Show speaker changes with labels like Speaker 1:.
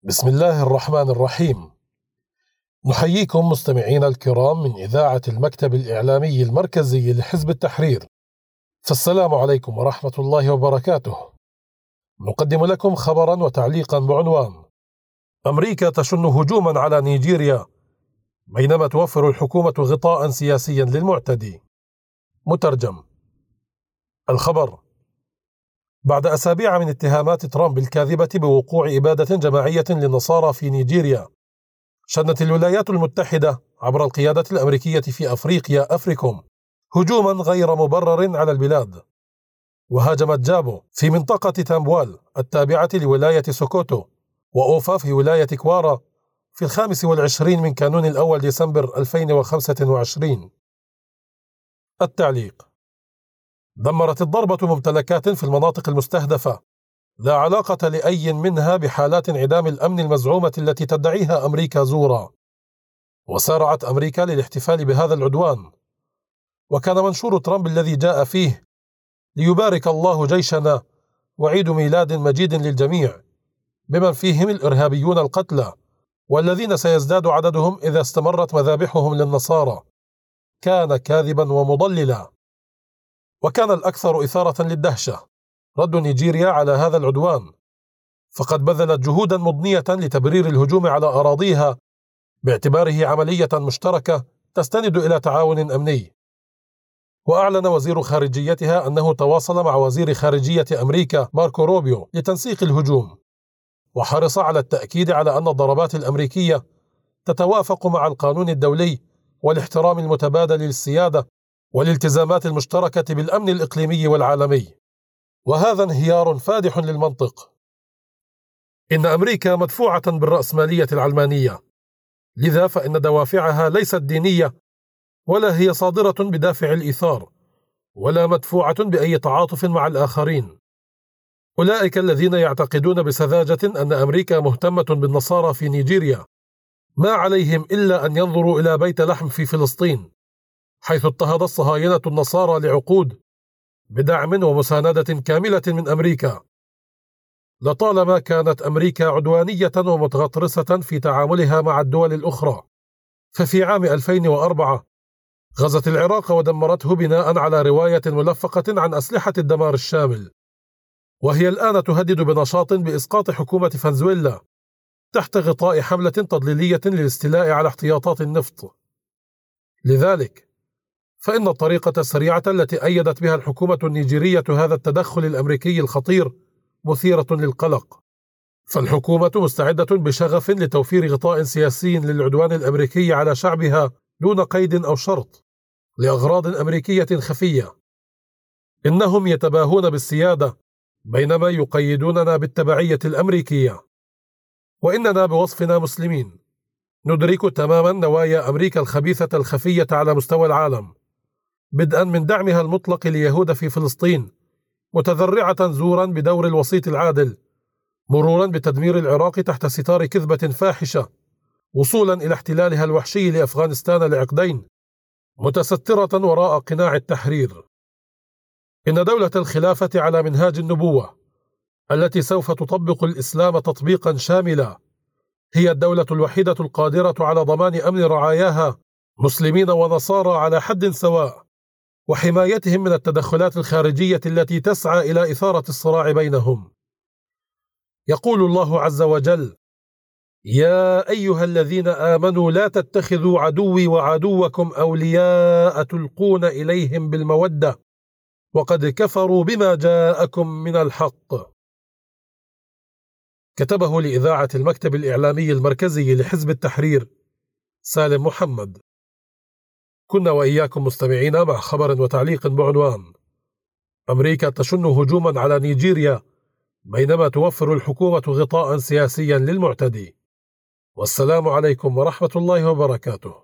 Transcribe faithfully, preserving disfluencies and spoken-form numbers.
Speaker 1: بسم الله الرحمن الرحيم. نحييكم مستمعينا الكرام من إذاعة المكتب الإعلامي المركزي لحزب التحرير، فالسلام عليكم ورحمة الله وبركاته. نقدم لكم خبرا وتعليقا بعنوان: أمريكا تشن هجوما على نيجيريا بينما توفر الحكومة غطاء سياسيا للمعتدي. مترجم. الخبر: بعد أسابيع من اتهامات ترامب الكاذبة بوقوع إبادة جماعية للنصارى في نيجيريا، شنت الولايات المتحدة عبر القيادة الأمريكية في أفريقيا أفريكوم هجوما غير مبرر على البلاد، وهاجمت جابو في منطقة تامبوال التابعة لولاية سوكوتو وأوفا في ولاية كوارا في الخامس والعشرين من كانون الأول ديسمبر ألفين وخمسة وعشرين. التعليق: دمرت الضربة ممتلكات في المناطق المستهدفة لا علاقة لأي منها بحالات انعدام الأمن المزعومة التي تدعيها أمريكا زورا، وسارعت أمريكا للاحتفال بهذا العدوان. وكان منشور ترامب الذي جاء فيه: ليبارك الله جيشنا وعيد ميلاد مجيد للجميع، بمن فيهم الإرهابيون القتلى والذين سيزداد عددهم إذا استمرت مذابحهم للنصارى، كان كاذبا ومضللا. وكان الأكثر إثارة للدهشة رد نيجيريا على هذا العدوان، فقد بذلت جهودا مضنية لتبرير الهجوم على أراضيها باعتباره عملية مشتركة تستند إلى تعاون أمني. وأعلن وزير خارجيتها أنه تواصل مع وزير خارجية أمريكا ماركو روبيو لتنسيق الهجوم، وحرص على التأكيد على أن الضربات الأمريكية تتوافق مع القانون الدولي والاحترام المتبادل للسيادة والالتزامات المشتركة بالأمن الإقليمي والعالمي. وهذا انهيار فادح للمنطق. إن أمريكا مدفوعة بالرأسمالية العلمانية، لذا فإن دوافعها ليست دينية، ولا هي صادرة بدافع الإيثار، ولا مدفوعة بأي تعاطف مع الآخرين. أولئك الذين يعتقدون بسذاجة أن أمريكا مهتمة بالنصارى في نيجيريا ما عليهم إلا أن ينظروا إلى بيت لحم في فلسطين، حيث اضطهد الصهاينة النصارى لعقود بدعم ومساندة كاملة من أمريكا. لطالما كانت أمريكا عدوانية ومتغطرسة في تعاملها مع الدول الأخرى، ففي عام ألفين وأربعة غزت العراق ودمرته بناء على رواية ملفقة عن أسلحة الدمار الشامل، وهي الآن تهدد بنشاط بإسقاط حكومة فنزويلا تحت غطاء حملة تضليلية للاستيلاء على احتياطات النفط. لذلك فإن الطريقة السريعة التي أيدت بها الحكومة النيجيرية هذا التدخل الأمريكي الخطير مثيرة للقلق، فالحكومة مستعدة بشغف لتوفير غطاء سياسي للعدوان الأمريكي على شعبها دون قيد أو شرط لأغراض أمريكية خفية. إنهم يتباهون بالسيادة بينما يقيدوننا بالتبعية الأمريكية. وإننا بوصفنا مسلمين ندرك تماما نوايا أمريكا الخبيثة الخفية على مستوى العالم، بدءا من دعمها المطلق ليهود في فلسطين، متذرعة زورا بدور الوسيط العادل، مرورا بتدمير العراق تحت ستار كذبة فاحشة، وصولا إلى احتلالها الوحشي لأفغانستان لعقدين، متسترة وراء قناع التحرير. إن دولة الخلافة على منهاج النبوة التي سوف تطبق الإسلام تطبيقا شاملا هي الدولة الوحيدة القادرة على ضمان أمن رعاياها مسلمين ونصارى على حد سواء، وحمايتهم من التدخلات الخارجية التي تسعى إلى إثارة الصراع بينهم. يقول الله عز وجل: يا أيها الذين آمنوا لا تتخذوا عدوي وعدوكم أولياء تلقون إليهم بالمودة وقد كفروا بما جاءكم من الحق. كتبه لإذاعة المكتب الإعلامي المركزي لحزب التحرير سالم محمد. كنا وإياكم مستمعين مع خبر وتعليق بعنوان: أمريكا تشن هجوما على نيجيريا بينما توفر الحكومة غطاء سياسيا للمعتدي. والسلام عليكم ورحمة الله وبركاته.